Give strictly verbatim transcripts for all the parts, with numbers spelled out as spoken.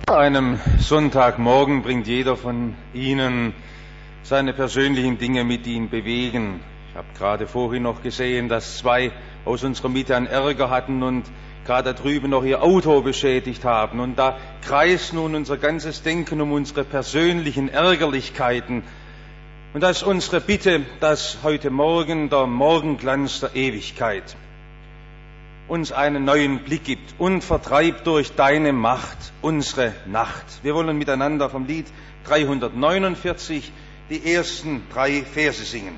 Einem Sonntagmorgen bringt jeder von Ihnen seine persönlichen Dinge mit, die ihn bewegen. Ich habe gerade vorhin noch gesehen, dass zwei aus unserer Mitte einen Ärger hatten und gerade da drüben noch ihr Auto beschädigt haben. Und da kreist nun unser ganzes Denken um unsere persönlichen Ärgerlichkeiten. Und das ist unsere Bitte, dass heute Morgen der Morgenglanz der Ewigkeit uns einen neuen Blick gibt und vertreibt durch deine Macht unsere Nacht. Wir wollen miteinander vom Lied dreihundertneunundvierzig die ersten drei Verse singen.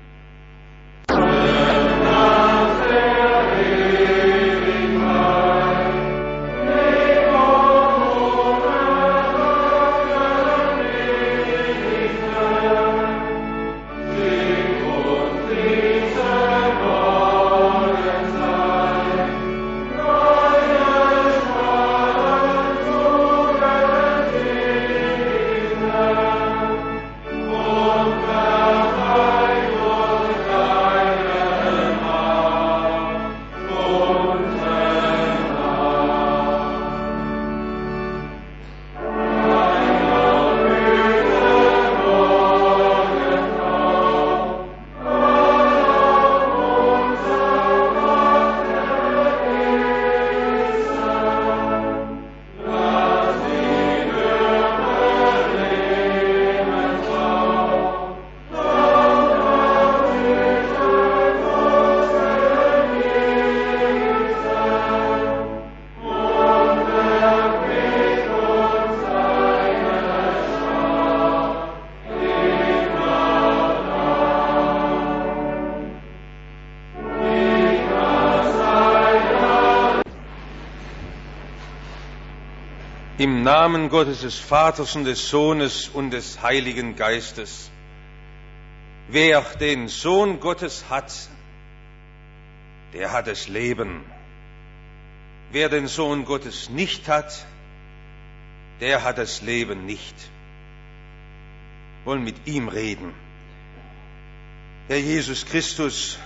Im Namen Gottes, des Vaters und des Sohnes und des Heiligen Geistes. Wer den Sohn Gottes hat, der hat das Leben. Wer den Sohn Gottes nicht hat, der hat das Leben nicht. Wir wollen mit ihm reden. Herr Jesus Christus,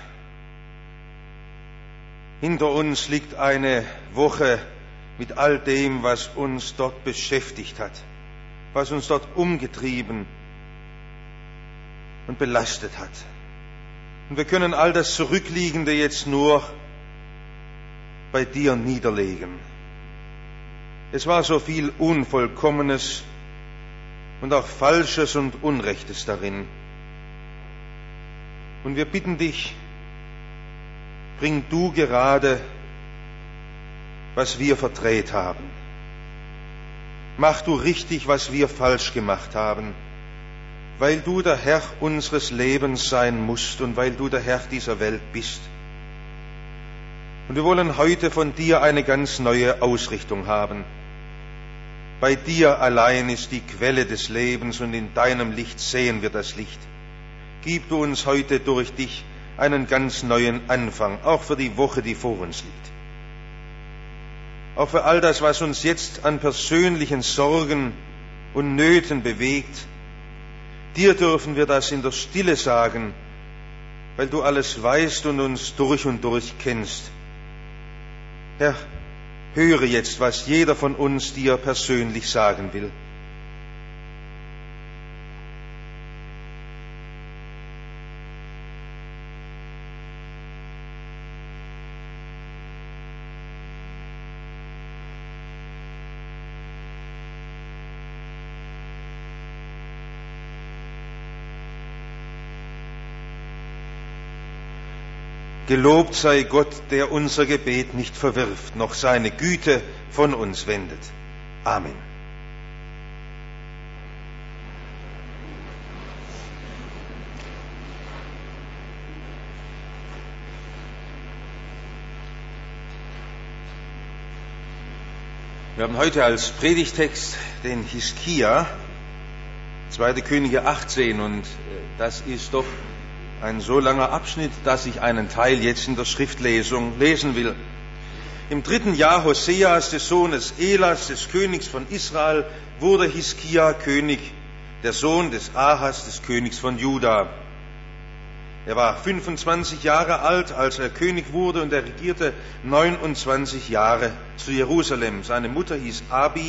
hinter uns liegt eine Woche mit all dem, was uns dort beschäftigt hat, was uns dort umgetrieben und belastet hat. Und wir können all das Zurückliegende jetzt nur bei dir niederlegen. Es war so viel Unvollkommenes und auch Falsches und Unrechtes darin. Und wir bitten dich, bring du gerade, was wir verdreht haben. Mach du richtig, was wir falsch gemacht haben, weil du der Herr unseres Lebens sein musst und weil du der Herr dieser Welt bist. Und wir wollen heute von dir eine ganz neue Ausrichtung haben. Bei dir allein ist die Quelle des Lebens und in deinem Licht sehen wir das Licht. Gib du uns heute durch dich einen ganz neuen Anfang, auch für die Woche, die vor uns liegt. Auch für all das, was uns jetzt an persönlichen Sorgen und Nöten bewegt. Dir dürfen wir das in der Stille sagen, weil du alles weißt und uns durch und durch kennst. Herr, höre jetzt, was jeder von uns dir persönlich sagen will. Gelobt sei Gott, der unser Gebet nicht verwirft, noch seine Güte von uns wendet. Amen. Wir haben heute als Predigtext den Hiskia, zweite Könige achtzehn, und das ist doch ein so langer Abschnitt, dass ich einen Teil jetzt in der Schriftlesung lesen will. Im dritten Jahr Hoseas, des Sohnes Elas, des Königs von Israel, wurde Hiskia König, der Sohn des Ahas, des Königs von Juda. Er war fünfundzwanzig Jahre alt, als er König wurde, und er regierte neunundzwanzig Jahre zu Jerusalem. Seine Mutter hieß Abi,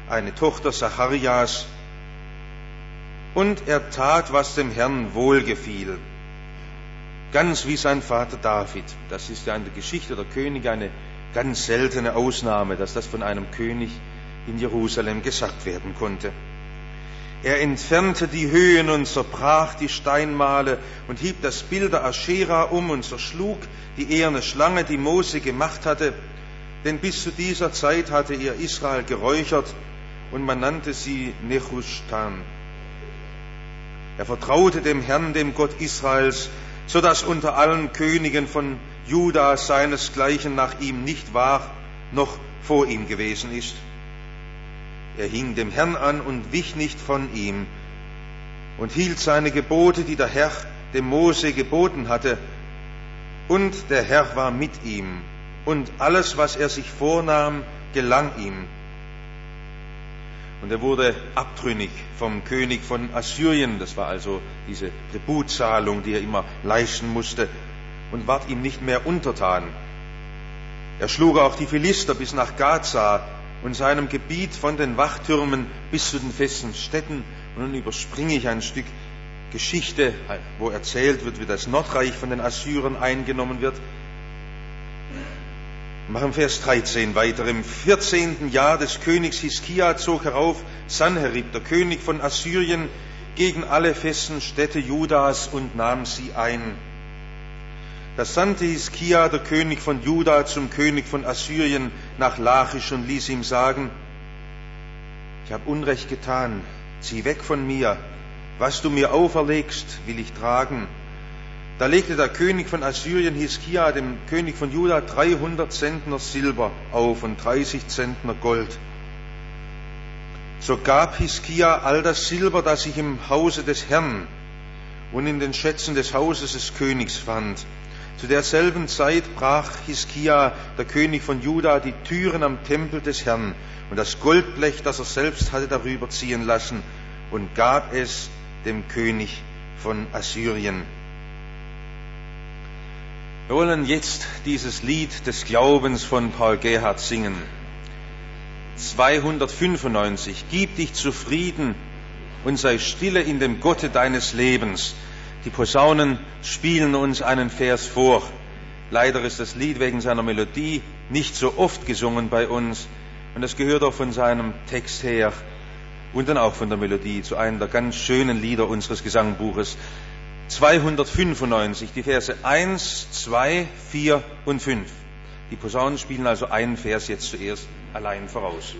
eine Tochter Zacharias. Und er tat, was dem Herrn wohlgefiel, ganz wie sein Vater David. Das ist ja in der Geschichte der Könige eine ganz seltene Ausnahme, dass das von einem König in Jerusalem gesagt werden konnte. Er entfernte die Höhen und zerbrach die Steinmale und hieb das Bild der Aschera um und zerschlug die eherne Schlange, die Mose gemacht hatte. Denn bis zu dieser Zeit hatte er Israel geräuchert und man nannte sie Nehushtan. Er vertraute dem Herrn, dem Gott Israels, so dass unter allen Königen von Juda seinesgleichen nach ihm nicht war, noch vor ihm gewesen ist. Er hing dem Herrn an und wich nicht von ihm und hielt seine Gebote, die der Herr dem Mose geboten hatte. Und der Herr war mit ihm, und alles, was er sich vornahm, gelang ihm. Und er wurde abtrünnig vom König von Assyrien, das war also diese Tributzahlung, die er immer leisten musste, und ward ihm nicht mehr untertan. Er schlug auch die Philister bis nach Gaza und seinem Gebiet von den Wachtürmen bis zu den festen Städten. Und nun überspringe ich ein Stück Geschichte, wo erzählt wird, wie das Nordreich von den Assyrern eingenommen wird. Wir machen Vers dreizehn weiter. Im vierzehnten Jahr des Königs Hiskia zog herauf Sanherib, der König von Assyrien, gegen alle festen Städte Judas und nahm sie ein. Da sandte Hiskia, der König von Juda, zum König von Assyrien nach Lachisch und ließ ihm sagen: Ich habe Unrecht getan, zieh weg von mir, was du mir auferlegst, will ich tragen. Da legte der König von Assyrien Hiskia, dem König von Juda, dreihundert Zentner Silber auf und dreißig Zentner Gold. So gab Hiskia all das Silber, das sich im Hause des Herrn und in den Schätzen des Hauses des Königs fand. Zu derselben Zeit brach Hiskia, der König von Juda, die Türen am Tempel des Herrn und das Goldblech, das er selbst hatte darüber ziehen lassen, und gab es dem König von Assyrien. Wir wollen jetzt dieses Lied des Glaubens von Paul Gerhardt singen. zweihundertfünfundneunzig. Gib dich zufrieden und sei stille in dem Gotte deines Lebens. Die Posaunen spielen uns einen Vers vor. Leider ist das Lied wegen seiner Melodie nicht so oft gesungen bei uns. Und das gehört auch von seinem Text her und dann auch von der Melodie zu einem der ganz schönen Lieder unseres Gesangbuches. zweihundertfünfundneunzig, die Verse eins, zwei, vier und fünf. Die Posaunen spielen also einen Vers jetzt zuerst allein voraus.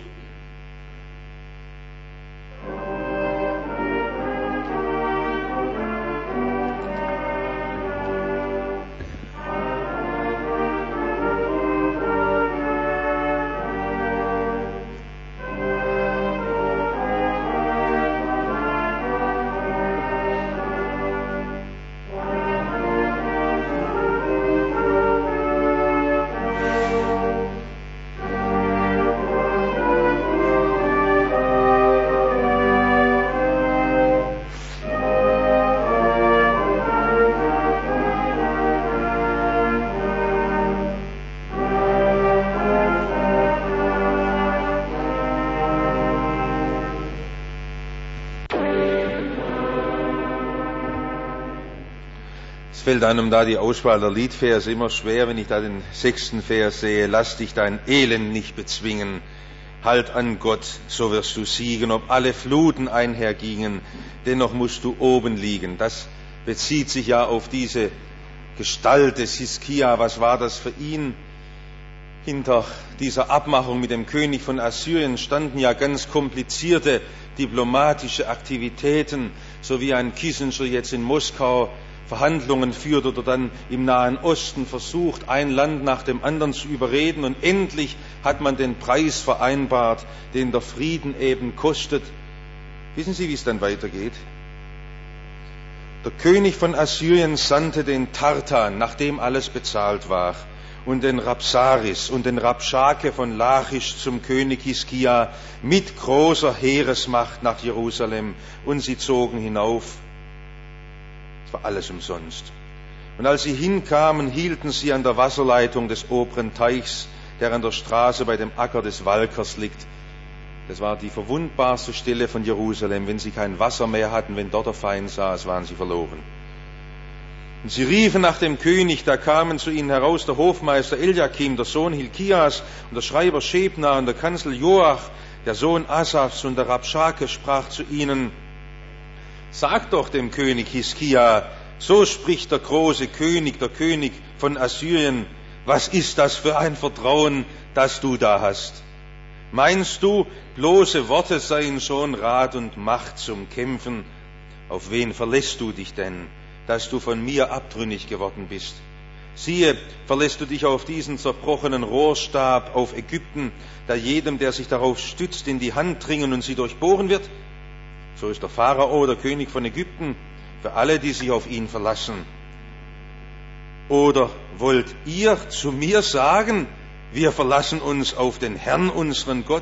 Es fällt einem da die Auswahl der Liedverse immer schwer, wenn ich da den sechsten Vers sehe. Lass dich dein Elend nicht bezwingen. Halt an Gott, so wirst du siegen. Ob alle Fluten einhergingen, dennoch musst du oben liegen. Das bezieht sich ja auf diese Gestalt des Hiskia. Was war das für ihn? Hinter dieser Abmachung mit dem König von Assyrien standen ja ganz komplizierte diplomatische Aktivitäten, so wie ein Kissinger jetzt in Moskau Verhandlungen führt oder dann im Nahen Osten versucht, ein Land nach dem anderen zu überreden, und endlich hat man den Preis vereinbart, den der Frieden eben kostet. Wissen Sie, wie es dann weitergeht? Der König von Assyrien sandte den Tartan, nachdem alles bezahlt war, und den Rabsaris und den Rabschake von Lachisch zum König Hiskia mit großer Heeresmacht nach Jerusalem, und sie zogen hinauf. Es war alles umsonst. Und als sie hinkamen, hielten sie an der Wasserleitung des oberen Teichs, der an der Straße bei dem Acker des Walkers liegt. Das war die verwundbarste Stelle von Jerusalem. Wenn sie kein Wasser mehr hatten, wenn dort der Feind saß, waren sie verloren. Und sie riefen nach dem König, da kamen zu ihnen heraus der Hofmeister Eliakim, der Sohn Hilkias, und der Schreiber Schebna und der Kanzler Joach, der Sohn Asafs, und der Rabschake sprach zu ihnen: Sagt doch dem König Hiskia, so spricht der große König, der König von Assyrien, was ist das für ein Vertrauen, das du da hast? Meinst du, bloße Worte seien schon Rat und Macht zum Kämpfen? Auf wen verlässt du dich denn, dass du von mir abtrünnig geworden bist? Siehe, verlässt du dich auf diesen zerbrochenen Rohrstab, auf Ägypten, der jedem, der sich darauf stützt, in die Hand dringen und sie durchbohren wird? So ist der Pharao, der König von Ägypten, für alle, die sich auf ihn verlassen. Oder wollt ihr zu mir sagen, wir verlassen uns auf den Herrn, unseren Gott?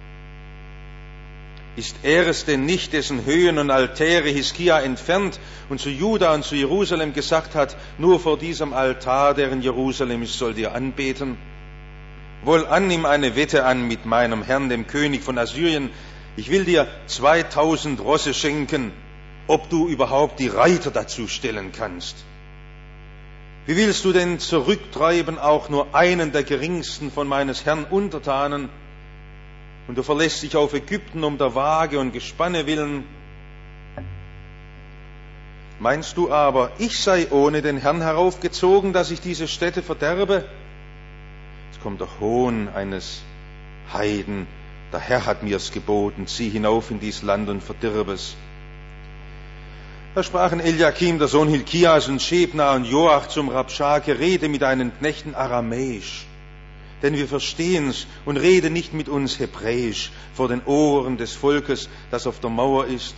Ist er es denn nicht, dessen Höhen und Altäre Hiskia entfernt und zu Juda und zu Jerusalem gesagt hat, nur vor diesem Altar, der in Jerusalem ist, sollt ihr anbeten? Wohlan, nimm eine Wette an mit meinem Herrn, dem König von Assyrien. Ich will dir zweitausend Rosse schenken, ob du überhaupt die Reiter dazu stellen kannst. Wie willst du denn zurücktreiben auch nur einen der geringsten von meines Herrn Untertanen? Und du verlässt dich auf Ägypten um der Waage und Gespanne willen. Meinst du aber, ich sei ohne den Herrn heraufgezogen, dass ich diese Städte verderbe? Es kommt der Hohn eines Heiden. Der Herr hat mir's geboten, zieh hinauf in dies Land und verdirb es. Da sprachen Eliakim, der Sohn Hilkias, und Schebna und Joach zum Rabschake: Rede mit deinen Knechten aramäisch, denn wir verstehen's, und rede nicht mit uns hebräisch vor den Ohren des Volkes, das auf der Mauer ist.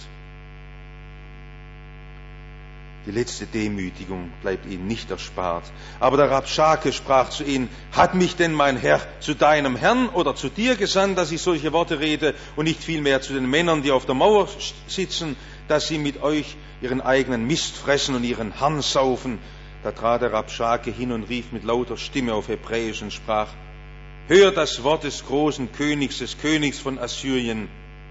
Die letzte Demütigung bleibt ihnen nicht erspart. Aber der Rabschake sprach zu ihnen: Hat mich denn mein Herr zu deinem Herrn oder zu dir gesandt, dass ich solche Worte rede, und nicht vielmehr zu den Männern, die auf der Mauer sitzen, dass sie mit euch ihren eigenen Mist fressen und ihren Harn saufen? Da trat der Rabschake hin und rief mit lauter Stimme auf Hebräisch und sprach: Hör das Wort des großen Königs, des Königs von Assyrien.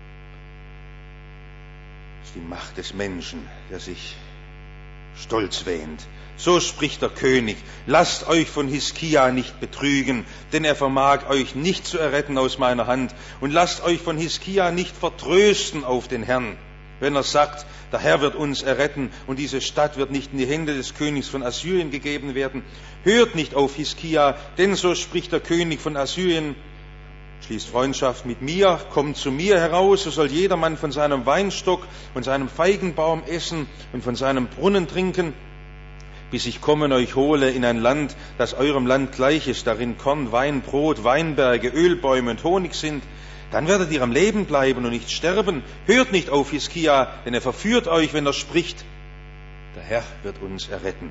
Das ist die Macht des Menschen, der sich stolz wähnt. So spricht der König: Lasst euch von Hiskia nicht betrügen, denn er vermag euch nicht zu erretten aus meiner Hand. Und lasst euch von Hiskia nicht vertrösten auf den Herrn, wenn er sagt, der Herr wird uns erretten und diese Stadt wird nicht in die Hände des Königs von Assyrien gegeben werden. Hört nicht auf Hiskia, denn so spricht der König von Assyrien: Schließt Freundschaft mit mir, kommt zu mir heraus, so soll jedermann von seinem Weinstock und seinem Feigenbaum essen und von seinem Brunnen trinken, bis ich komme und euch hole in ein Land, das eurem Land gleich ist, darin Korn, Wein, Brot, Weinberge, Ölbäume und Honig sind. Dann werdet ihr am Leben bleiben und nicht sterben. Hört nicht auf Hiskia, denn er verführt euch, wenn er spricht: Der Herr wird uns erretten.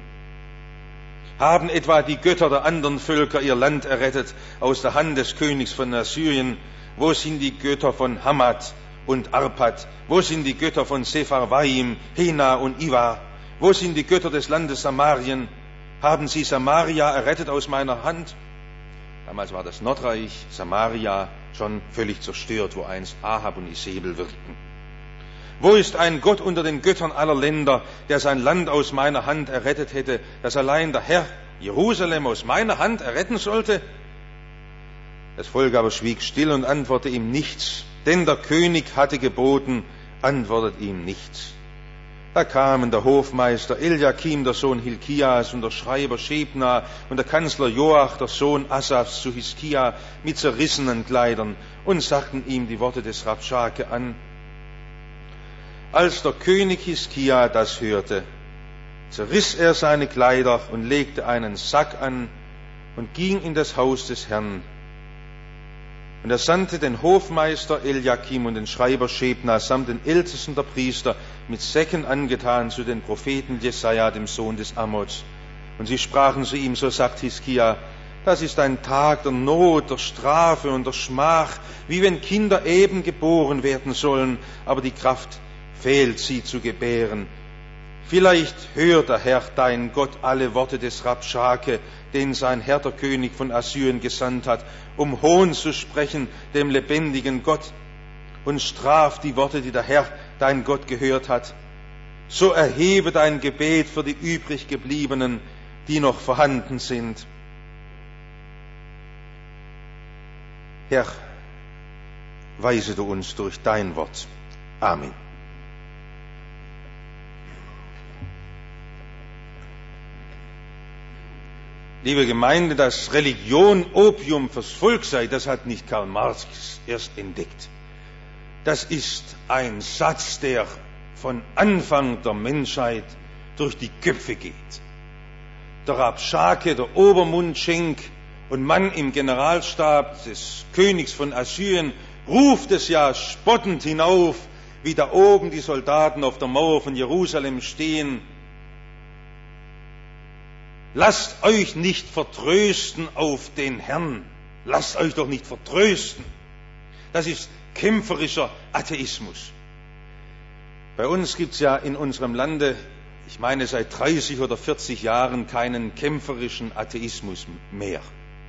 Haben etwa die Götter der anderen Völker ihr Land errettet aus der Hand des Königs von Assyrien? Wo sind die Götter von Hamad und Arpad? Wo sind die Götter von Sepharvaim, Hena und Iwa? Wo sind die Götter des Landes Samarien? Haben sie Samaria errettet aus meiner Hand? Damals war das Nordreich Samaria schon völlig zerstört, wo einst Ahab und Isabel wirkten. Wo ist ein Gott unter den Göttern aller Länder, der sein Land aus meiner Hand errettet hätte, dass allein der Herr Jerusalem aus meiner Hand erretten sollte? Das Volk aber schwieg still und antwortete ihm nichts, denn der König hatte geboten, antwortet ihm nichts. Da kamen der Hofmeister Eliakim, der Sohn Hilkias, und der Schreiber Schebna und der Kanzler Joach, der Sohn Asafs, zu Hiskia mit zerrissenen Kleidern und sagten ihm die Worte des Rabschake an. Als der König Hiskia das hörte, zerriss er seine Kleider und legte einen Sack an und ging in das Haus des Herrn. Und er sandte den Hofmeister Eliakim und den Schreiber Schebna samt den Ältesten der Priester mit Säcken angetan zu den Propheten Jesaja, dem Sohn des Amoz. Und sie sprachen zu ihm: So sagt Hiskia, das ist ein Tag der Not, der Strafe und der Schmach, wie wenn Kinder eben geboren werden sollen, aber die Kraft fehlt, sie zu gebären. Vielleicht hört der Herr, dein Gott, alle Worte des Rabschake, den sein Herr, der König von Assyrien, gesandt hat, um Hohn zu sprechen dem lebendigen Gott. und straf die Worte, die der Herr, dein Gott, gehört hat. So erhebe dein Gebet für die übrig gebliebenen, die noch vorhanden sind. Herr, weise du uns durch dein Wort. Amen. Liebe Gemeinde, dass Religion Opium fürs Volk sei, das hat nicht Karl Marx erst entdeckt. Das ist ein Satz, der von Anfang der Menschheit durch die Köpfe geht. Der Rabschake, der Obermundschenk und Mann im Generalstab des Königs von Assyrien ruft es ja spottend hinauf, wie da oben die Soldaten auf der Mauer von Jerusalem stehen. Lasst euch nicht vertrösten auf den Herrn. Lasst euch doch nicht vertrösten. Das ist kämpferischer Atheismus. Bei uns gibt es ja in unserem Lande, ich meine seit dreißig oder vierzig Jahren, keinen kämpferischen Atheismus mehr.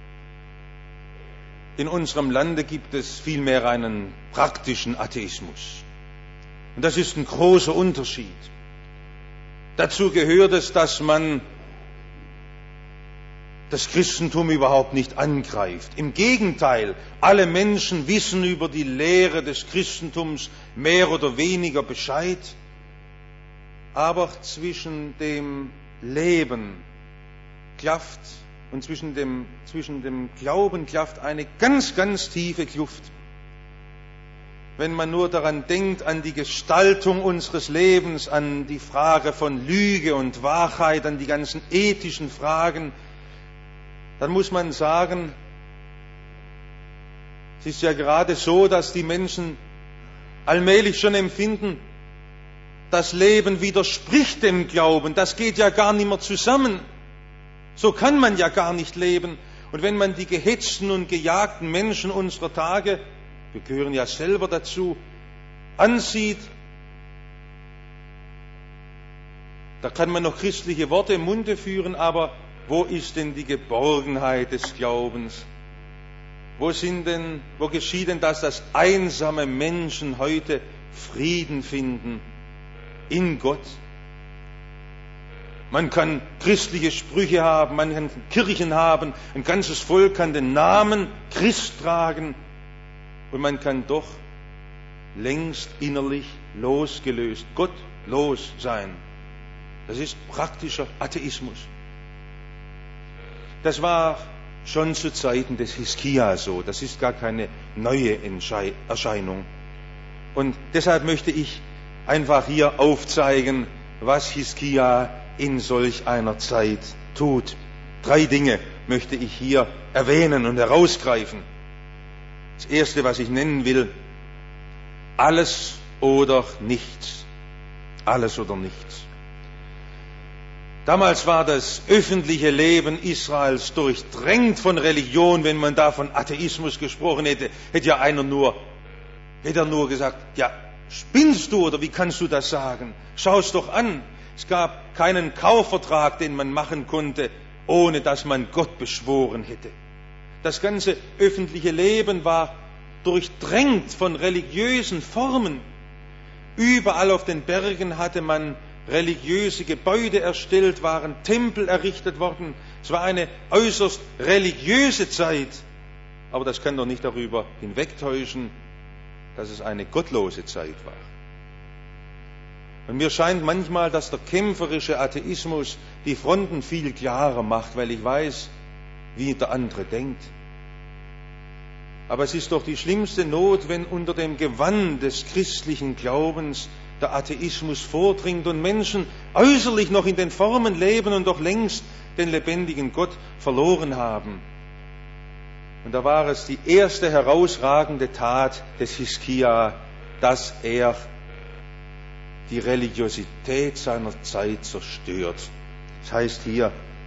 In unserem Lande gibt es vielmehr einen praktischen Atheismus. Und das ist ein großer Unterschied. Dazu gehört es, dass man das Christentum überhaupt nicht angreift. Im Gegenteil, alle Menschen wissen über die Lehre des Christentums mehr oder weniger Bescheid. Aber zwischen dem Leben klafft und zwischen dem, zwischen dem Glauben klafft eine ganz, ganz tiefe Kluft. Wenn man nur daran denkt, an die Gestaltung unseres Lebens, an die Frage von Lüge und Wahrheit, an die ganzen ethischen Fragen, dann muss man sagen, es ist ja gerade so, dass die Menschen allmählich schon empfinden, das Leben widerspricht dem Glauben, das geht ja gar nicht mehr zusammen. So kann man ja gar nicht leben. Und wenn man die gehetzten und gejagten Menschen unserer Tage, wir gehören ja selber dazu, ansieht, da kann man noch christliche Worte im Munde führen, aber wo ist denn die Geborgenheit des Glaubens? Wo sind denn, wo geschieht denn das, dass einsame Menschen heute Frieden finden in Gott? Man kann christliche Sprüche haben, man kann Kirchen haben, ein ganzes Volk kann den Namen Christ tragen und man kann doch längst innerlich losgelöst, gottlos sein. Das ist praktischer Atheismus. Das war schon zu Zeiten des Hiskia so. Das ist gar keine neue Erscheinung. Und deshalb möchte ich einfach hier aufzeigen, was Hiskia in solch einer Zeit tut. Drei Dinge möchte ich hier erwähnen und herausgreifen. Das erste, was ich nennen will, alles oder nichts. Alles oder nichts. Damals war das öffentliche Leben Israels durchdrängt von Religion. Wenn man da von Atheismus gesprochen hätte, hätte ja einer nur, hätte er nur gesagt, ja, spinnst du oder wie kannst du das sagen? Schau's doch an. Es gab keinen Kaufvertrag, den man machen konnte, ohne dass man Gott beschworen hätte. Das ganze öffentliche Leben war durchdrängt von religiösen Formen. Überall auf den Bergen hatte man religiöse Gebäude erstellt, waren Tempel errichtet worden. Es war eine äußerst religiöse Zeit. Aber das kann doch nicht darüber hinwegtäuschen, dass es eine gottlose Zeit war. Und mir scheint manchmal, dass der kämpferische Atheismus die Fronten viel klarer macht, weil ich weiß, wie der andere denkt. Aber es ist doch die schlimmste Not, wenn unter dem Gewand des christlichen Glaubens der Atheismus vordringt und Menschen äußerlich noch in den Formen leben und doch längst den lebendigen Gott verloren haben. Und da war es die erste herausragende Tat des Hiskia, dass er die Religiosität seiner Zeit zerstört. Das heißt hier,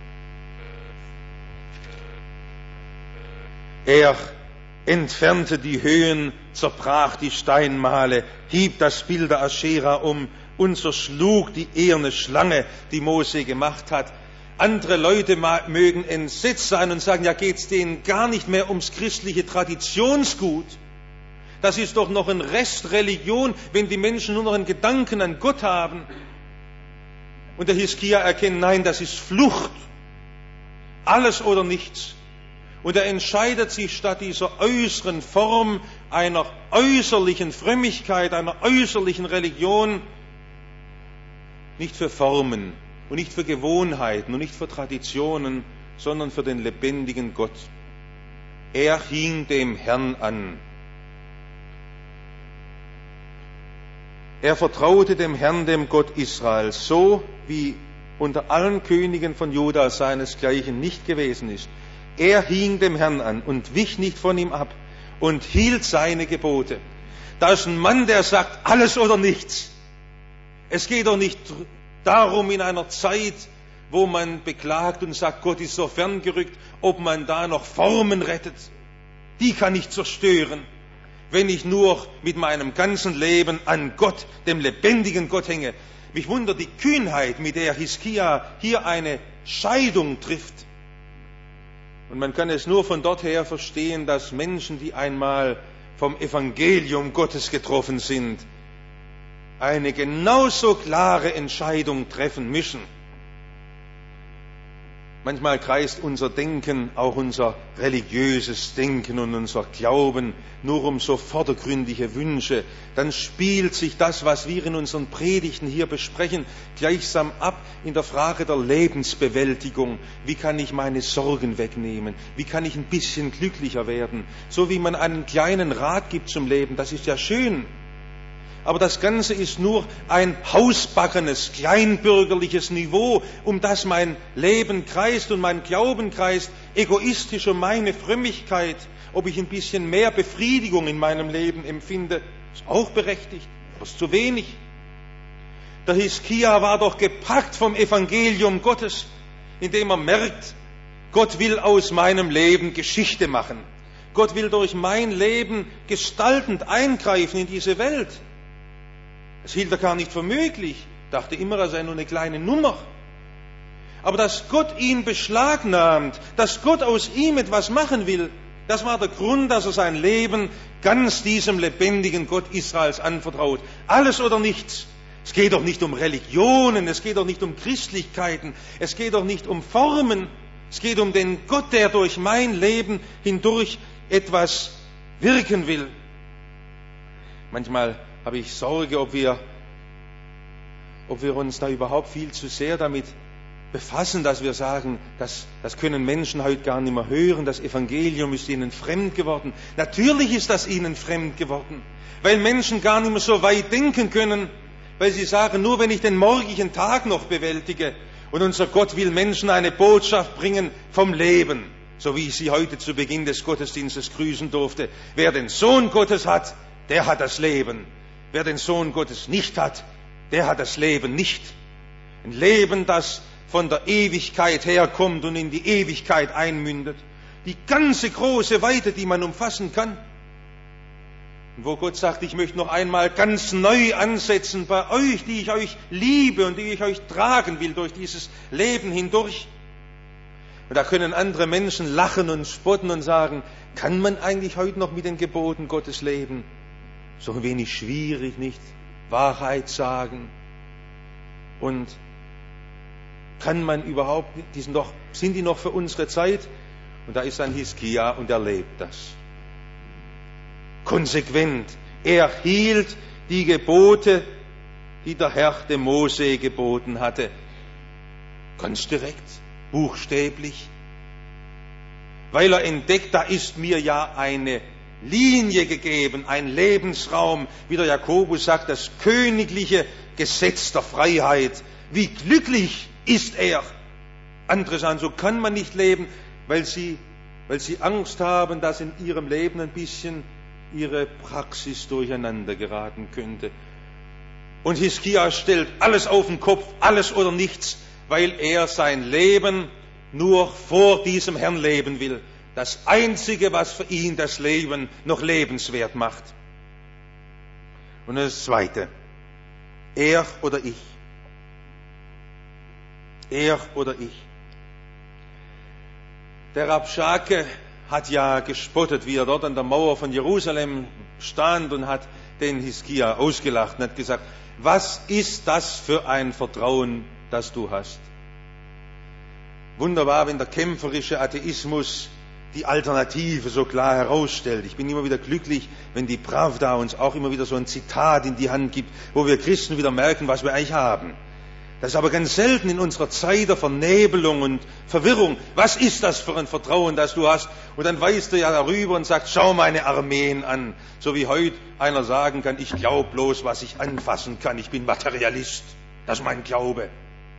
er entfernte die Höhen, zerbrach die Steinmale, hieb das Bild der Aschera um und zerschlug die eherne Schlange, die Mose gemacht hat. Andere Leute mögen entsetzt sein und sagen, ja, geht's denen gar nicht mehr ums christliche Traditionsgut. Das ist doch noch ein Rest Religion, wenn die Menschen nur noch einen Gedanken an Gott haben. Und der Hiskia erkennt, nein, das ist Flucht. Alles oder nichts. Und er entscheidet sich statt dieser äußeren Form einer äußerlichen Frömmigkeit, einer äußerlichen Religion, nicht für Formen und nicht für Gewohnheiten und nicht für Traditionen, sondern für den lebendigen Gott. Er hing dem Herrn an. Er vertraute dem Herrn, dem Gott Israels, so wie unter allen Königen von Juda seinesgleichen nicht gewesen ist. Er hing dem Herrn an und wich nicht von ihm ab und hielt seine Gebote. Da ist ein Mann, der sagt, alles oder nichts. Es geht doch nicht darum, in einer Zeit, wo man beklagt und sagt, Gott ist so ferngerückt, ob man da noch Formen rettet. Die kann ich zerstören, wenn ich nur mit meinem ganzen Leben an Gott, dem lebendigen Gott, hänge. Mich wundert die Kühnheit, mit der Hiskia hier eine Scheidung trifft. Und man kann es nur von dort her verstehen, dass Menschen, die einmal vom Evangelium Gottes getroffen sind, eine genauso klare Entscheidung treffen müssen. Manchmal kreist unser Denken, auch unser religiöses Denken und unser Glauben nur um so vordergründige Wünsche. Dann spielt sich das, was wir in unseren Predigten hier besprechen, gleichsam ab in der Frage der Lebensbewältigung. Wie kann ich meine Sorgen wegnehmen? Wie kann ich ein bisschen glücklicher werden? So wie man einen kleinen Rat gibt zum Leben, das ist ja schön. Aber das Ganze ist nur ein hausbackenes, kleinbürgerliches Niveau, um das mein Leben kreist und mein Glauben kreist, egoistisch um meine Frömmigkeit. Ob ich ein bisschen mehr Befriedigung in meinem Leben empfinde, ist auch berechtigt, aber ist zu wenig. Der Hiskia war doch gepackt vom Evangelium Gottes, indem er merkt, Gott will aus meinem Leben Geschichte machen. Gott will durch mein Leben gestaltend eingreifen in diese Welt. Das hielt er gar nicht für möglich, dachte immer, er sei nur eine kleine Nummer. Aber dass Gott ihn beschlagnahmt, dass Gott aus ihm etwas machen will, das war der Grund, dass er sein Leben ganz diesem lebendigen Gott Israels anvertraut. Alles oder nichts. Es geht doch nicht um Religionen, es geht doch nicht um Christlichkeiten, es geht doch nicht um Formen, es geht um den Gott, der durch mein Leben hindurch etwas wirken will. Manchmal habe ich Sorge, ob wir, ob wir uns da überhaupt viel zu sehr damit befassen, dass wir sagen, das, das können Menschen heute gar nicht mehr hören, das Evangelium ist ihnen fremd geworden. Natürlich ist das ihnen fremd geworden, weil Menschen gar nicht mehr so weit denken können, weil sie sagen, nur wenn ich den morgigen Tag noch bewältige, und unser Gott will Menschen eine Botschaft bringen vom Leben, so wie ich sie heute zu Beginn des Gottesdienstes grüßen durfte. Wer den Sohn Gottes hat, der hat das Leben. Wer den Sohn Gottes nicht hat, der hat das Leben nicht. Ein Leben, das von der Ewigkeit herkommt und in die Ewigkeit einmündet. Die ganze große Weite, die man umfassen kann. Und wo Gott sagt, ich möchte noch einmal ganz neu ansetzen bei euch, die ich euch liebe und die ich euch tragen will durch dieses Leben hindurch. Und da können andere Menschen lachen und spotten und sagen, kann man eigentlich heute noch mit den Geboten Gottes leben? So ein wenig schwierig, nicht? Wahrheit sagen. Und kann man überhaupt, die sind, doch, sind die noch für unsere Zeit? Und da ist ein Hiskia und er lebt das. Konsequent. Er hielt die Gebote, die der Herr dem Mose geboten hatte. Ganz direkt, buchstäblich. Weil er entdeckt, da ist mir ja eine Linie gegeben, ein Lebensraum, wie der Jakobus sagt, das königliche Gesetz der Freiheit. Wie glücklich ist er. Andere sagen, so kann man nicht leben, weil sie, weil sie Angst haben, dass in ihrem Leben ein bisschen ihre Praxis durcheinander geraten könnte. Und Hiskia stellt alles auf den Kopf, alles oder nichts, weil er sein Leben nur vor diesem Herrn leben will. Das Einzige, was für ihn das Leben noch lebenswert macht. Und das Zweite, er oder ich. Er oder ich. Der Rabschake hat ja gespottet, wie er dort an der Mauer von Jerusalem stand und hat den Hiskia ausgelacht und hat gesagt, was ist das für ein Vertrauen, das du hast? Wunderbar, wenn der kämpferische Atheismus die Alternative so klar herausstellt. Ich bin immer wieder glücklich, wenn die Pravda uns auch immer wieder so ein Zitat in die Hand gibt, wo wir Christen wieder merken, was wir eigentlich haben. Das ist aber ganz selten in unserer Zeit der Vernebelung und Verwirrung. Was ist das für ein Vertrauen, das du hast? Und dann weist er ja darüber und sagt, schau meine Armeen an. So wie heute einer sagen kann, ich glaube bloß, was ich anfassen kann. Ich bin Materialist. Das ist mein Glaube.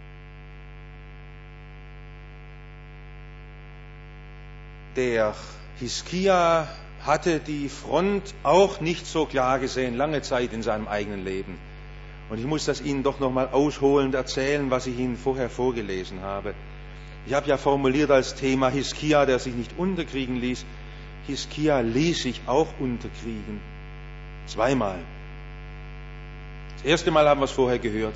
Der Hiskia hatte die Front auch nicht so klar gesehen, lange Zeit in seinem eigenen Leben. Und ich muss das Ihnen doch nochmal ausholend erzählen, was ich Ihnen vorher vorgelesen habe. Ich habe ja formuliert als Thema Hiskia, der sich nicht unterkriegen ließ. Hiskia ließ sich auch unterkriegen. Zweimal. Das erste Mal haben wir es vorher gehört.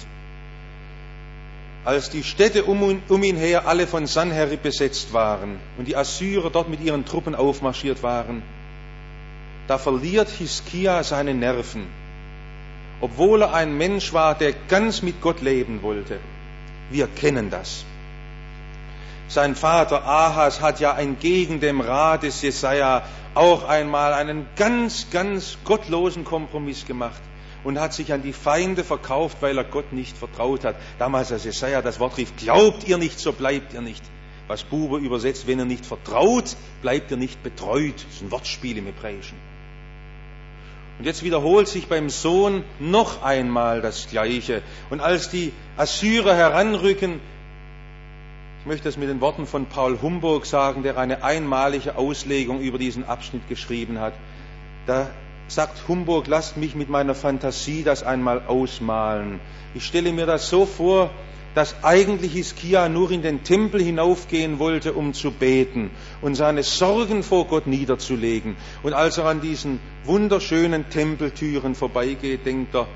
Als die Städte um, um ihn her alle von Sanherib besetzt waren und die Assyrer dort mit ihren Truppen aufmarschiert waren, da verliert Hiskia seine Nerven, obwohl er ein Mensch war, der ganz mit Gott leben wollte. Wir kennen das. Sein Vater Ahas hat ja entgegen dem Rat des Jesaja auch einmal einen ganz, ganz gottlosen Kompromiss gemacht und hat sich an die Feinde verkauft, weil er Gott nicht vertraut hat. Damals, als Jesaja das Wort rief, glaubt ihr nicht, so bleibt ihr nicht. Was Buber übersetzt, wenn ihr nicht vertraut, bleibt ihr nicht betreut. Das ist ein Wortspiel im Hebräischen. Und jetzt wiederholt sich beim Sohn noch einmal das Gleiche. Und als die Assyrer heranrücken, ich möchte das mit den Worten von Paul Humburg sagen, der eine einmalige Auslegung über diesen Abschnitt geschrieben hat, da sagt Humburg, lasst mich mit meiner Fantasie das einmal ausmalen. Ich stelle mir das so vor, dass eigentlich Hiskia nur in den Tempel hinaufgehen wollte, um zu beten und seine Sorgen vor Gott niederzulegen. Und als er an diesen wunderschönen Tempeltüren vorbeigeht, denkt er,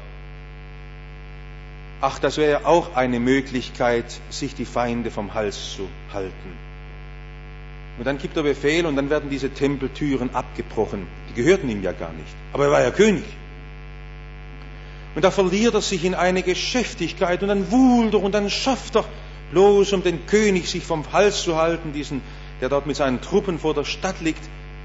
ach, das wäre auch eine Möglichkeit, sich die Feinde vom Hals zu halten. Und dann gibt er Befehl und dann werden diese Tempeltüren abgebrochen. Die gehörten ihm ja gar nicht. Aber er war ja König. Und da verliert er sich in eine Geschäftigkeit und dann wuhlt er und dann schafft er, bloß um den König sich vom Hals zu halten, diesen, der dort mit seinen Truppen vor der Stadt liegt.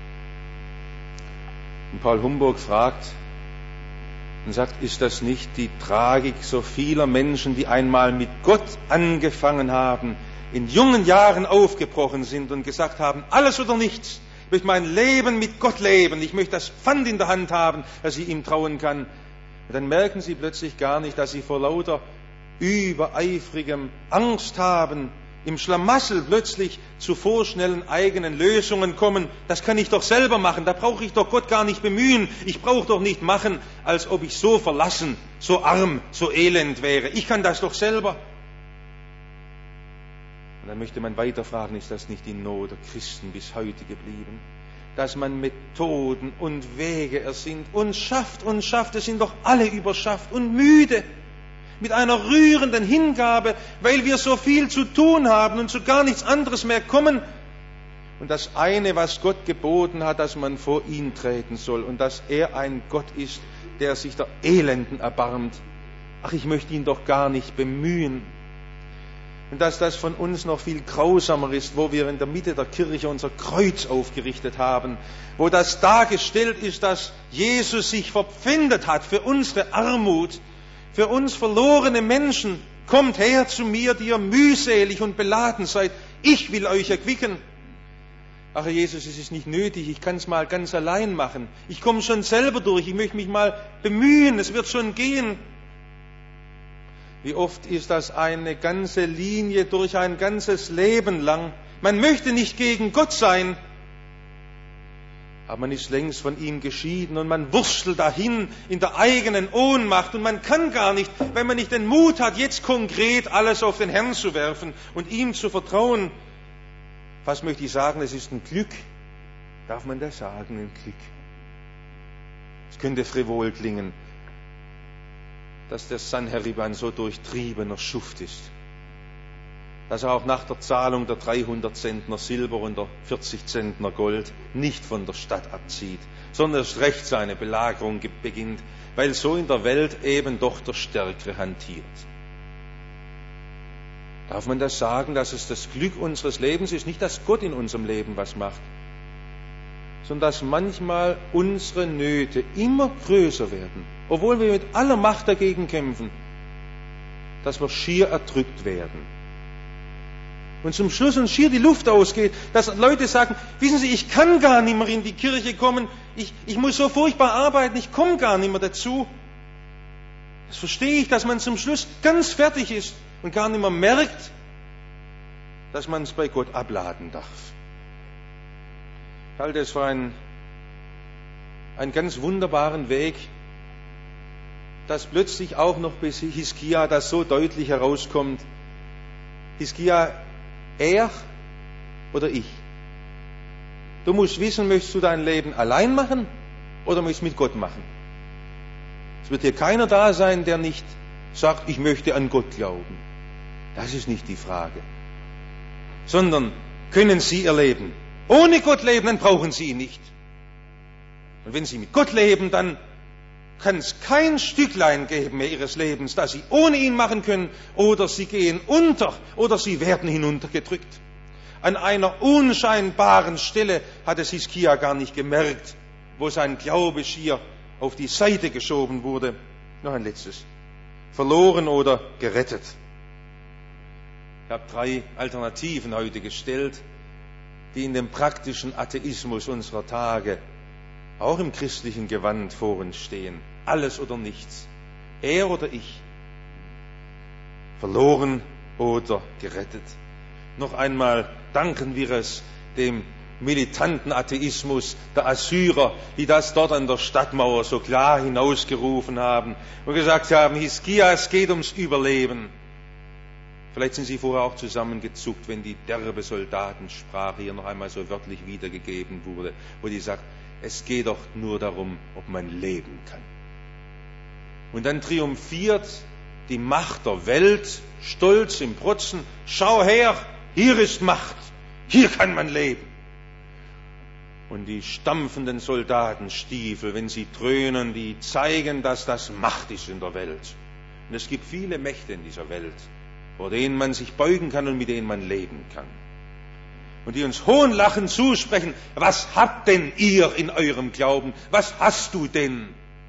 Und Paul Humburg fragt und sagt, ist das nicht die Tragik so vieler Menschen, die einmal mit Gott angefangen haben, in jungen Jahren aufgebrochen sind und gesagt haben, alles oder nichts. Ich möchte mein Leben mit Gott leben. Ich möchte das Pfand in der Hand haben, dass ich ihm trauen kann. Und dann merken sie plötzlich gar nicht, dass sie vor lauter übereifrigem Angst haben, im Schlamassel plötzlich zu vorschnellen eigenen Lösungen kommen. Das kann ich doch selber machen. Da brauche ich doch Gott gar nicht bemühen. Ich brauche doch nicht machen, als ob ich so verlassen, so arm, so elend wäre. Ich kann das doch selber. Und dann möchte man weiter fragen, ist das nicht die Not der Christen bis heute geblieben? Dass man Methoden und Wege ersinnt und schafft und schafft, es sind doch alle überschafft und müde, mit einer rührenden Hingabe, weil wir so viel zu tun haben und zu gar nichts anderes mehr kommen. Und das eine, was Gott geboten hat, dass man vor ihn treten soll und dass er ein Gott ist, der sich der Elenden erbarmt. Ach, ich möchte ihn doch gar nicht bemühen. Und dass das von uns noch viel grausamer ist, wo wir in der Mitte der Kirche unser Kreuz aufgerichtet haben, wo das dargestellt ist, dass Jesus sich verpfändet hat für unsere Armut, für uns verlorene Menschen. Kommt her zu mir, die ihr mühselig und beladen seid. Ich will euch erquicken. Ach Jesus, es ist nicht nötig, ich kann es mal ganz allein machen. Ich komme schon selber durch, ich möchte mich mal bemühen, es wird schon gehen. Wie oft ist das eine ganze Linie durch ein ganzes Leben lang. Man möchte nicht gegen Gott sein, aber man ist längst von ihm geschieden und man wurstelt dahin in der eigenen Ohnmacht und man kann gar nicht, wenn man nicht den Mut hat, jetzt konkret alles auf den Herrn zu werfen und ihm zu vertrauen. Was möchte ich sagen, es ist ein Glück. Darf man das sagen, ein Glück? Es könnte frivol klingen, dass der Sanherib ein so durchtriebener Schuft ist. dass er auch nach der Zahlung der dreihundert Zentner Silber und der vierzig Zentner Gold nicht von der Stadt abzieht, sondern erst recht seine Belagerung beginnt, weil so in der Welt eben doch der Stärkere hantiert. Darf man das sagen, dass es das Glück unseres Lebens ist? Nicht, dass Gott in unserem Leben was macht, sondern dass manchmal unsere Nöte immer größer werden, obwohl wir mit aller Macht dagegen kämpfen, dass wir schier erdrückt werden. Und zum Schluss uns schier die Luft ausgeht, dass Leute sagen, wissen Sie, ich kann gar nicht mehr in die Kirche kommen, ich, ich muss so furchtbar arbeiten, ich komme gar nicht mehr dazu. Das verstehe ich, dass man zum Schluss ganz fertig ist und gar nicht mehr merkt, dass man es bei Gott abladen darf. Ich halte es für einen, einen ganz wunderbaren Weg, dass plötzlich auch noch bei Hiskia das so deutlich herauskommt. Hiskia, er oder ich? Du musst wissen, möchtest du dein Leben allein machen oder möchtest du mit Gott machen? Es wird hier keiner da sein, der nicht sagt, ich möchte an Gott glauben. Das ist nicht die Frage. Sondern können Sie Ihr Leben ohne Gott leben, dann brauchen Sie ihn nicht. Und wenn Sie mit Gott leben, dann kann es kein Stücklein geben mehr Ihres Lebens, das Sie ohne ihn machen können, oder Sie gehen unter, oder Sie werden hinuntergedrückt. An einer unscheinbaren Stelle hat es Hiskia gar nicht gemerkt, wo sein Glaube schier auf die Seite geschoben wurde. Noch ein letztes. Verloren oder gerettet. Ich habe drei Alternativen heute gestellt, die in dem praktischen Atheismus unserer Tage, auch im christlichen Gewand, vor uns stehen. Alles oder nichts. Er oder ich. Verloren oder gerettet. Noch einmal danken wir es dem militanten Atheismus der Assyrer, die das dort an der Stadtmauer so klar hinausgerufen haben und gesagt haben, Hiskia, es geht ums Überleben. Vielleicht sind sie vorher auch zusammengezuckt, wenn die derbe Soldatensprache hier noch einmal so wörtlich wiedergegeben wurde, wo die sagt, es geht doch nur darum, ob man leben kann. Und dann triumphiert die Macht der Welt, stolz im Protzen, schau her, hier ist Macht, hier kann man leben. Und die stampfenden Soldatenstiefel, wenn sie dröhnen, die zeigen, dass das Macht ist in der Welt. Und es gibt viele Mächte in dieser Welt, vor denen man sich beugen kann und mit denen man leben kann. Und die uns hohnlachend zusprechen, was habt denn ihr in eurem Glauben? Was hast du denn?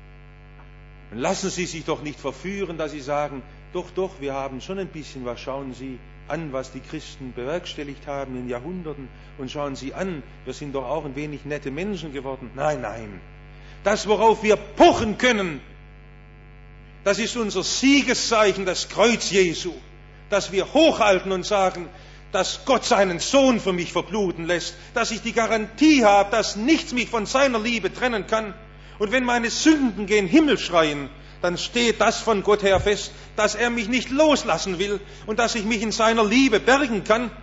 Und lassen Sie sich doch nicht verführen, dass Sie sagen, doch, doch, wir haben schon ein bisschen was. Schauen Sie an, was die Christen bewerkstelligt haben in Jahrhunderten. Und schauen Sie an, wir sind doch auch ein wenig nette Menschen geworden. Nein, nein. Das, worauf wir pochen können, das ist unser Siegeszeichen, das Kreuz Jesu. Dass wir hochhalten und sagen, dass Gott seinen Sohn für mich verbluten lässt, dass ich die Garantie habe, dass nichts mich von seiner Liebe trennen kann. Und wenn meine Sünden gen Himmel schreien, dann steht das von Gott her fest, dass er mich nicht loslassen will und dass ich mich in seiner Liebe bergen kann.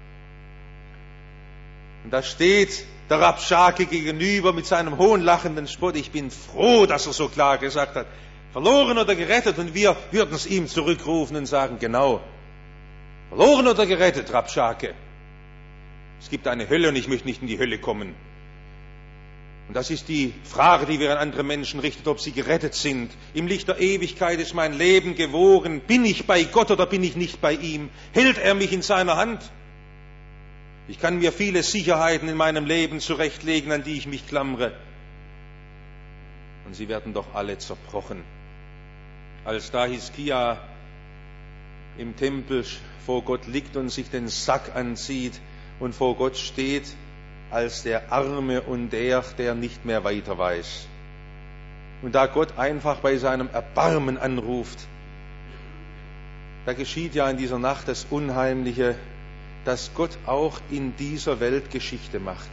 Und da steht der Rabschake gegenüber mit seinem hohnlachenden Spott. Ich bin froh, dass er so klar gesagt hat, verloren oder gerettet. Und wir würden es ihm zurückrufen und sagen, genau, verloren oder gerettet, Rabschake. Es gibt eine Hölle und ich möchte nicht in die Hölle kommen. Und das ist die Frage, die wir an andere Menschen richten, ob sie gerettet sind. Im Licht der Ewigkeit ist mein Leben gewogen. Bin ich bei Gott oder bin ich nicht bei ihm? Hält er mich in seiner Hand? Ich kann mir viele Sicherheiten in meinem Leben zurechtlegen, an die ich mich klammere. Und sie werden doch alle zerbrochen. Als da Hiskia im Tempel vor Gott liegt und sich den Sack anzieht und vor Gott steht, als der Arme und der, der nicht mehr weiter weiß. Und da Gott einfach bei seinem Erbarmen anruft, da geschieht ja in dieser Nacht das Unheimliche, dass Gott auch in dieser Welt Geschichte macht.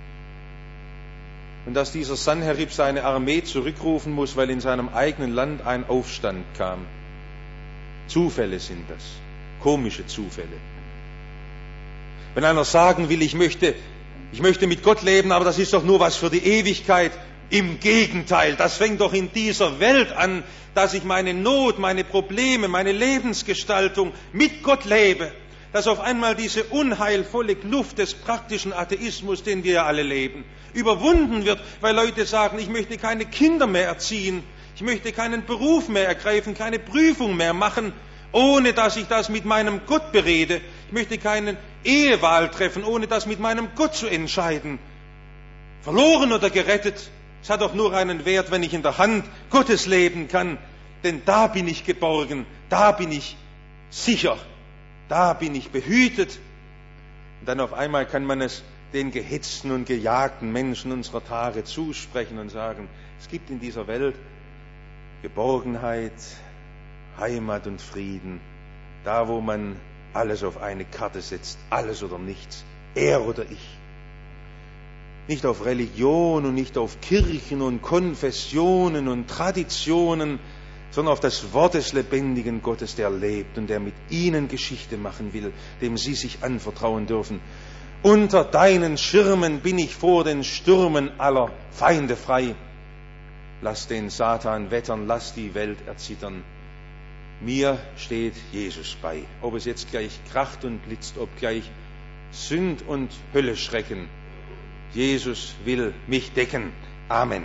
Und dass dieser Sanherib seine Armee zurückrufen muss, weil in seinem eigenen Land ein Aufstand kam. Zufälle sind das, komische Zufälle. Wenn einer sagen will, ich möchte Ich möchte mit Gott leben, aber das ist doch nur was für die Ewigkeit. Im Gegenteil, das fängt doch in dieser Welt an, dass ich meine Not, meine Probleme, meine Lebensgestaltung mit Gott lebe. dass auf einmal diese unheilvolle Kluft des praktischen Atheismus, den wir ja alle leben, überwunden wird, weil Leute sagen, ich möchte keine Kinder mehr erziehen, ich möchte keinen Beruf mehr ergreifen, keine Prüfung mehr machen, ohne dass ich das mit meinem Gott berede. Ich möchte keine Ehewahl treffen, ohne das mit meinem Gott zu entscheiden. Verloren oder gerettet, es hat doch nur einen Wert, wenn ich in der Hand Gottes leben kann, denn da bin ich geborgen, da bin ich sicher, da bin ich behütet. Und dann auf einmal kann man es den gehetzten und gejagten Menschen unserer Tage zusprechen und sagen, es gibt in dieser Welt Geborgenheit, Heimat und Frieden, da wo man alles auf eine Karte setzt, alles oder nichts, er oder ich. Nicht auf Religion und nicht auf Kirchen und Konfessionen und Traditionen, sondern auf das Wort des lebendigen Gottes, der lebt und der mit ihnen Geschichte machen will, dem sie sich anvertrauen dürfen. Unter deinen Schirmen bin ich vor den Stürmen aller Feinde frei. Lass den Satan wettern, lass die Welt erzittern. Mir steht Jesus bei. Ob es jetzt gleich kracht und blitzt, ob gleich Sünd und Hölle schrecken. Jesus will mich decken. Amen.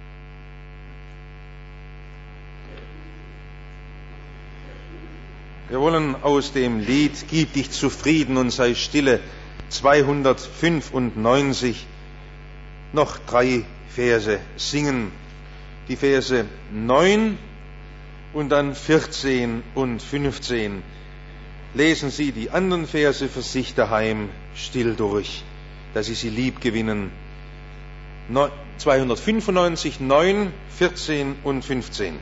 Wir wollen aus dem Lied Gib dich zufrieden und sei stille zweihundertfünfundneunzig noch drei Verse singen. Die Verse neun und dann vierzehn und fünfzehn. Lesen Sie die anderen Verse für sich daheim still durch, dass Sie sie lieb gewinnen. zweihundertfünfundneunzig, neun, vierzehn und fünfzehn.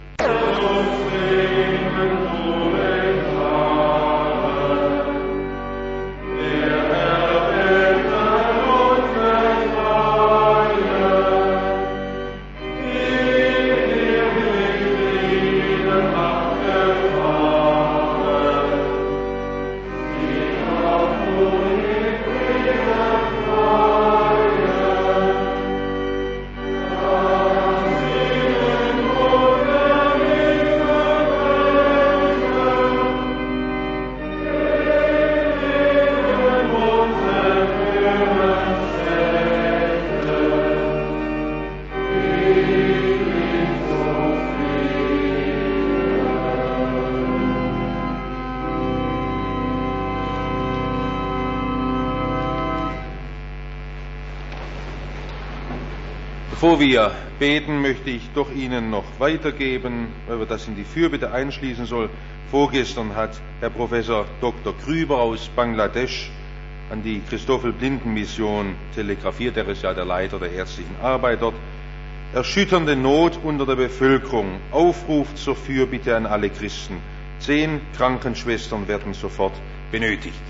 Bevor wir beten, möchte ich doch Ihnen noch weitergeben, weil wir das in die Fürbitte einschließen soll. Vorgestern hat Herr Professor Doktor Krüber aus Bangladesch an die Christoffel-Blinden-Mission telegrafiert. Er ist ja der Leiter der ärztlichen Arbeit dort. Erschütternde Not unter der Bevölkerung. Aufruf zur Fürbitte an alle Christen. Zehn Krankenschwestern werden sofort benötigt.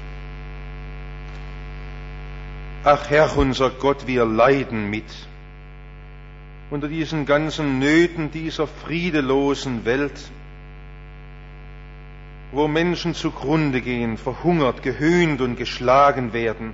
Ach Herr, unser Gott, wir leiden mit. Unter diesen ganzen Nöten dieser friedelosen Welt, wo Menschen zugrunde gehen, verhungert, gehöhnt und geschlagen werden,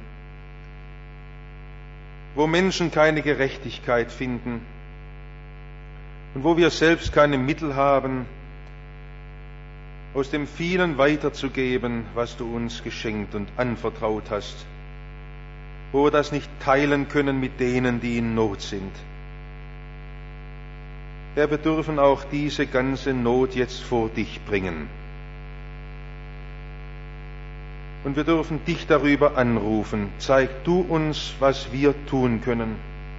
wo Menschen keine Gerechtigkeit finden und wo wir selbst keine Mittel haben, aus dem vielen weiterzugeben, was du uns geschenkt und anvertraut hast, wo wir das nicht teilen können mit denen, die in Not sind. Herr, wir dürfen auch diese ganze Not jetzt vor dich bringen. Und wir dürfen dich darüber anrufen. Zeig du uns, was wir tun können.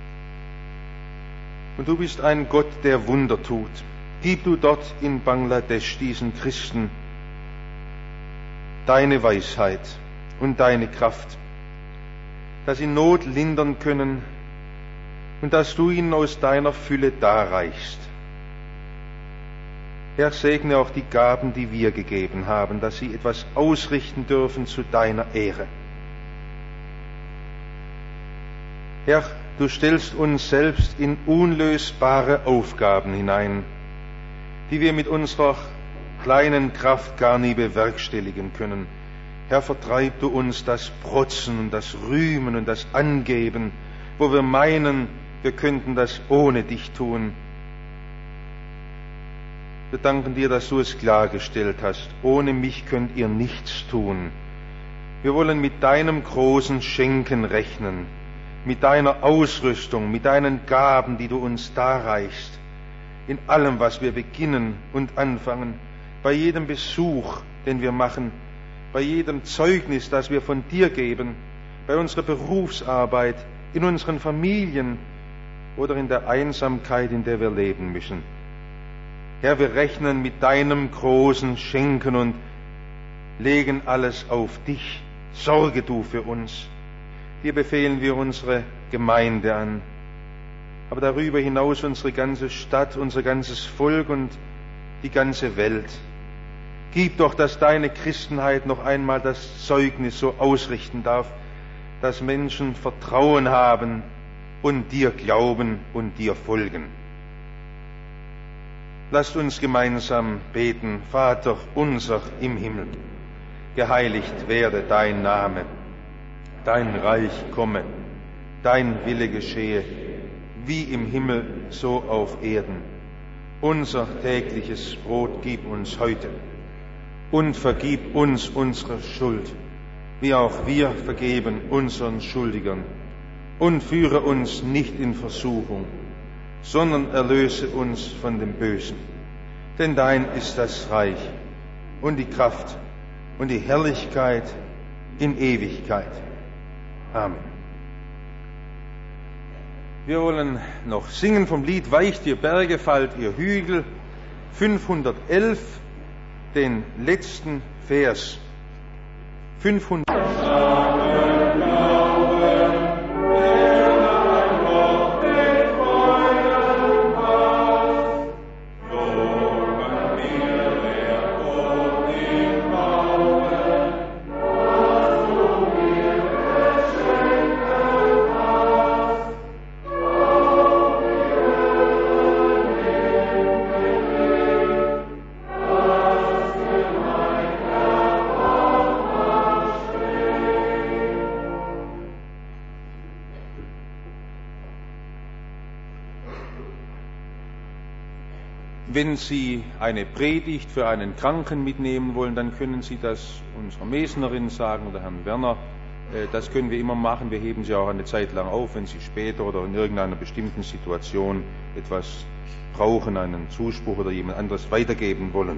Und du bist ein Gott, der Wunder tut. Gib du dort in Bangladesch diesen Christen deine Weisheit und deine Kraft, dass sie Not lindern können und dass du ihnen aus deiner Fülle darreichst. Herr, segne auch die Gaben, die wir gegeben haben, dass sie etwas ausrichten dürfen zu deiner Ehre. Herr, du stellst uns selbst in unlösbare Aufgaben hinein, die wir mit unserer kleinen Kraft gar nie bewerkstelligen können. Herr, vertreib du uns das Protzen und das Rühmen und das Angeben, wo wir meinen, wir könnten das ohne dich tun. Wir danken dir, dass du es klargestellt hast. Ohne mich könnt ihr nichts tun. Wir wollen mit deinem großen Schenken rechnen, mit deiner Ausrüstung, mit deinen Gaben, die du uns darreichst, in allem, was wir beginnen und anfangen, bei jedem Besuch, den wir machen, bei jedem Zeugnis, das wir von dir geben, bei unserer Berufsarbeit, in unseren Familien oder in der Einsamkeit, in der wir leben müssen. Herr, wir rechnen mit deinem großen Schenken und legen alles auf dich. Sorge du für uns. Dir befehlen wir unsere Gemeinde an, aber darüber hinaus unsere ganze Stadt, unser ganzes Volk und die ganze Welt. Gib doch, dass deine Christenheit noch einmal das Zeugnis so ausrichten darf, dass Menschen Vertrauen haben und dir glauben und dir folgen. Lasst uns gemeinsam beten. Vater unser im Himmel, geheiligt werde dein Name, dein Reich komme, dein Wille geschehe, wie im Himmel, so auf Erden. Unser tägliches Brot gib uns heute und vergib uns unsere Schuld, wie auch wir vergeben unseren Schuldigern. Und führe uns nicht in Versuchung, sondern erlöse uns von dem Bösen. Denn dein ist das Reich und die Kraft und die Herrlichkeit in Ewigkeit. Amen. Wir wollen noch singen vom Lied Weicht ihr Berge, fallt ihr Hügel, fünfhundertelf, den letzten Vers. fünfhundert Wenn Sie eine Predigt für einen Kranken mitnehmen wollen, dann können Sie das unserer Mesnerin sagen oder Herrn Werner. Das können wir immer machen. Wir heben Sie auch eine Zeit lang auf, wenn Sie später oder in irgendeiner bestimmten Situation etwas brauchen, einen Zuspruch oder jemand anderes weitergeben wollen.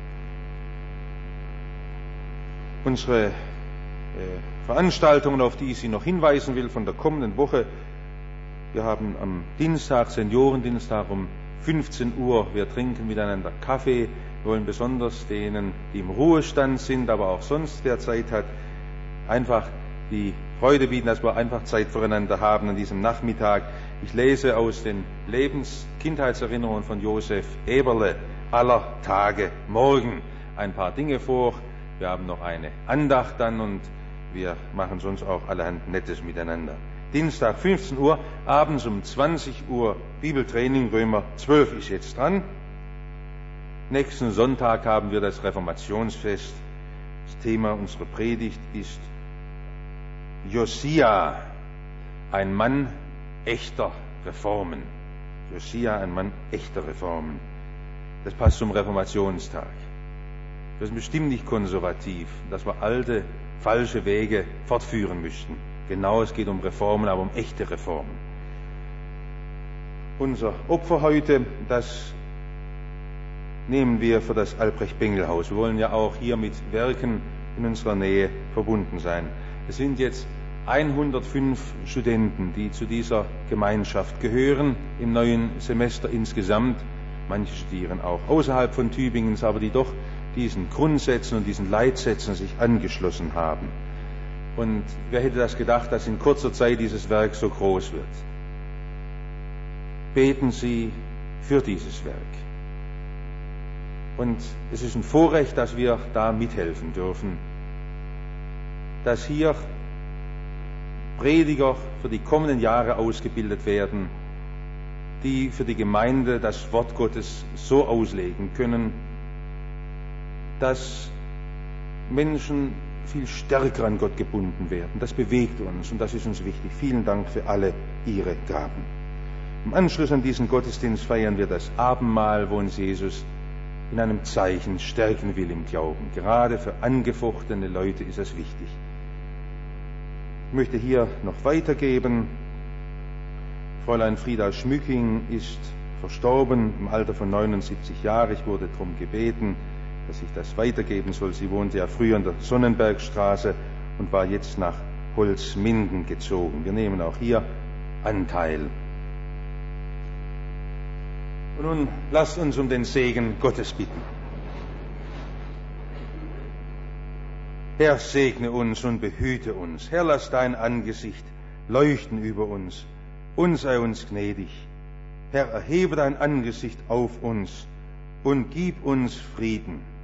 Unsere äh, Veranstaltungen, auf die ich Sie noch hinweisen will von der kommenden Woche. Wir haben am Dienstag, Seniorendienstag um fünfzehn Uhr, wir trinken miteinander Kaffee. Wir wollen besonders denen, die im Ruhestand sind, aber auch sonst wer Zeit hat, einfach die Freude bieten, dass wir einfach Zeit füreinander haben an diesem Nachmittag. Ich lese aus den Lebens-Kindheitserinnerungen von Josef Eberle aller Tage morgen ein paar Dinge vor. Wir haben noch eine Andacht dann und wir machen sonst auch allerhand Nettes miteinander. Dienstag fünfzehn Uhr, abends um zwanzig Uhr Bibeltraining, Römer zwölf ist jetzt dran. Nächsten Sonntag haben wir das Reformationsfest. Das Thema unserer Predigt ist Josia, ein Mann echter Reformen. Josia, ein Mann echter Reformen. Das passt zum Reformationstag. Wir sind bestimmt nicht konservativ, dass wir alte, falsche Wege fortführen möchten. Genau, es geht um Reformen, aber um echte Reformen. Unser Opfer heute, das nehmen wir für das Albrecht-Bengel-Haus. Wir wollen ja auch hier mit Werken in unserer Nähe verbunden sein. Es sind jetzt hundertfünf Studenten, die zu dieser Gemeinschaft gehören, im neuen Semester insgesamt. Manche studieren auch außerhalb von Tübingens, aber die doch diesen Grundsätzen und diesen Leitsätzen sich angeschlossen haben. Und wer hätte das gedacht, dass in kurzer Zeit dieses Werk so groß wird? Beten Sie für dieses Werk. Und es ist ein Vorrecht, dass wir da mithelfen dürfen, dass hier Prediger für die kommenden Jahre ausgebildet werden, die für die Gemeinde das Wort Gottes so auslegen können, dass Menschen viel stärker an Gott gebunden werden. Das bewegt uns und das ist uns wichtig. Vielen Dank für alle Ihre Gaben. Im Anschluss an diesen Gottesdienst feiern wir das Abendmahl, wo uns Jesus in einem Zeichen stärken will im Glauben. Gerade für angefochtene Leute ist es wichtig. Ich möchte hier noch weitergeben. Fräulein Frieda Schmücking ist verstorben im Alter von neunundsiebzig Jahren. Ich wurde darum gebeten, dass ich das weitergeben soll. Sie wohnte ja früher in der Sonnenbergstraße und war jetzt nach Holzminden gezogen. Wir nehmen auch hier Anteil. Und nun lasst uns um den Segen Gottes bitten. Herr, segne uns und behüte uns. Herr, lass dein Angesicht leuchten über uns und sei uns gnädig. Herr, erhebe dein Angesicht auf uns und gib uns Frieden.